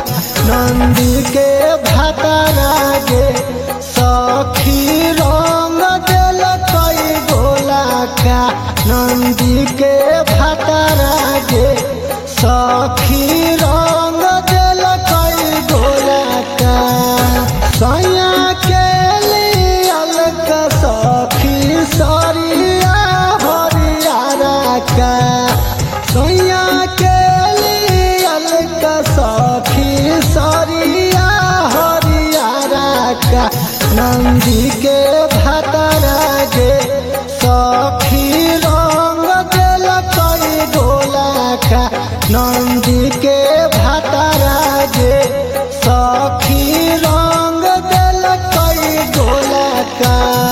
नंदी के भातारा गे सखी रंग दिल कई गोला का नंदी के भातारा गे सखी रंग दिल कई गोला का सैया के लियल का सखी सरिया हरियारा का सैया के लियल का सखी सरिया हरियारा का नंदी के भातारा गे सखी रंग दिल कई गोला का नंदी के भातारा गे सखी रंग दिल कई गोला का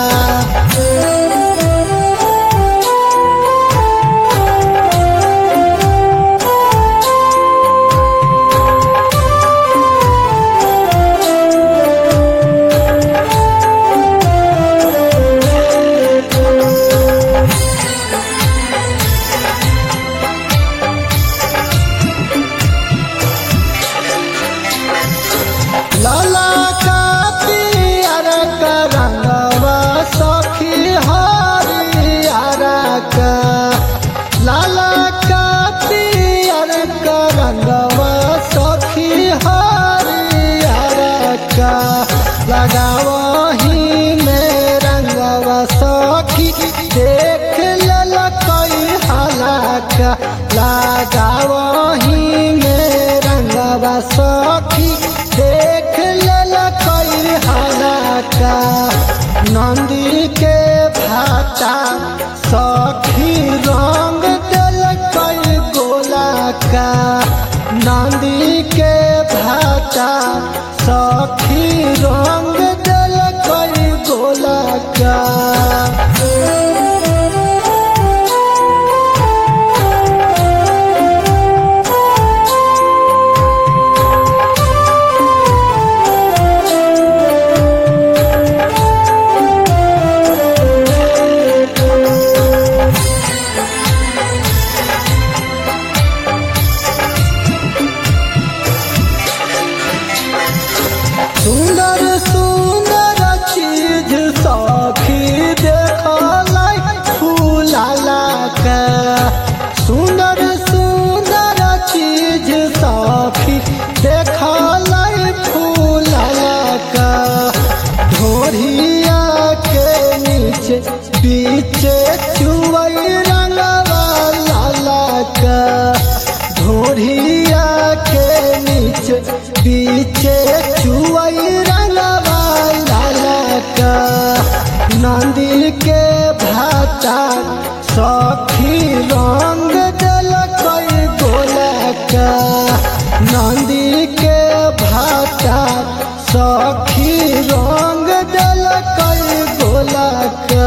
लाला का पियर का रंगवा सखी हरियारा का लाला का पियर का रंगवा सखी हरियारा का लगावही में रंगवा सखी देख लल कई हाला का लगावही में रंगवा सखी देख लल कई हाला का नंदी के भाता सखी रंग दिल कई गोला का नंदी के भाता सखी रंग दिल कई गोला का सुंदर सुंदर चीज सखी देखलाई फूलाला का सुंदर सुंदर चीज सखी देखलाई फूलाला का ढोरिया के नीचे पीछे चुवई रंगवा लाला का ढोरिया के नीचे पीछे चुवई रंगवा लाला का नंदी के भाता सखी रंग दिल कई गोला का नंदी के भाता सखी रंग दिल कई गोला का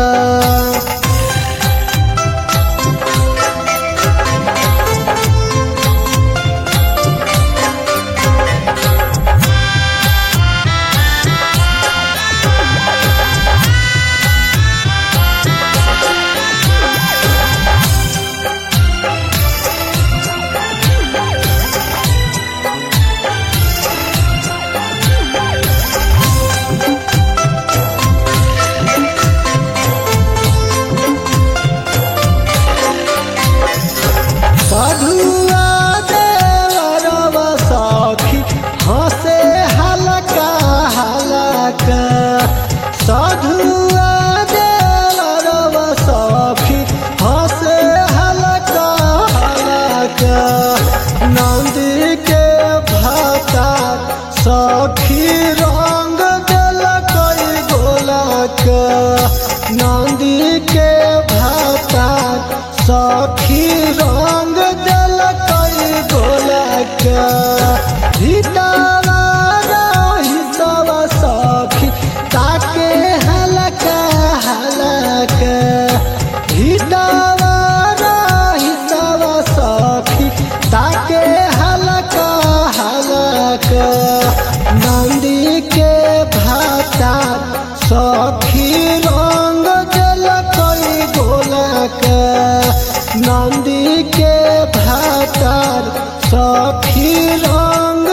साधुआ देवरवा सखी हंसे हलका हलका साधुआ देवरवा सखी हंसे हलका हलका नंदी के भाता सखी रंग दिल कई गोला का नंदी के भाता सखी रंग दिल कई गोला का भीतरा रही सब सखी ताके हलका हलका भीतरा रही सब सखी ताके हलका हलका नंदी के भाता सखी रंग दिल कई गोला का नंदी के भाता सखी रंग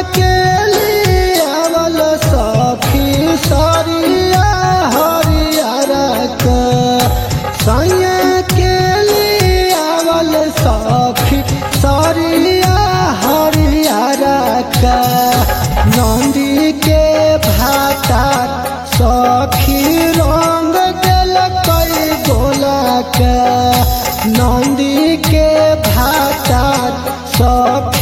के लियावल सखी सरिया हरियर का सैया के लियावल सखी सरिया हरियर का नंदी के भाता सखी रंग दिल कई गोला का नंदी के भाता सखी